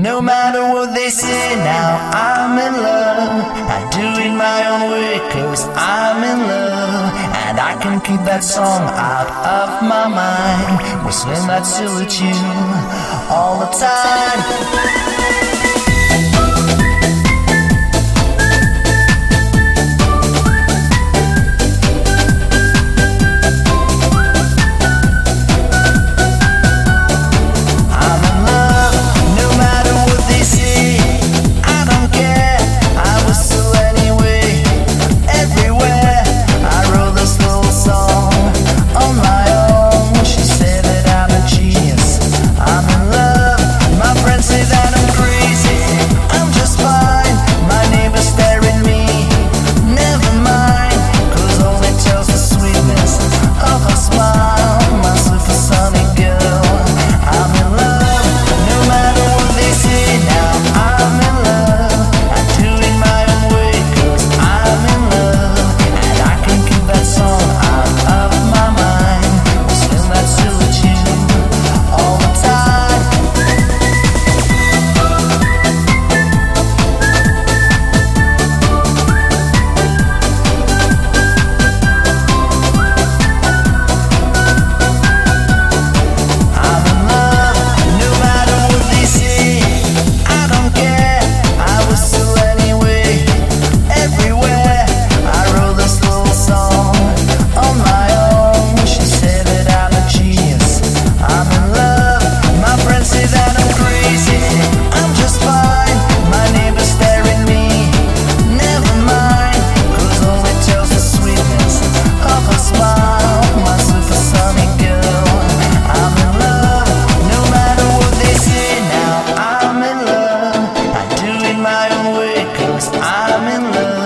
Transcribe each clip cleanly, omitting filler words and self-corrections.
No matter what they say now, I'm in love. I do it my own way, 'cause I'm in love. And I can keep that song out of my mind, whistling that silly tune all the time.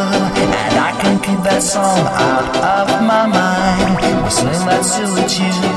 That song out of my mind, whistling that silly tune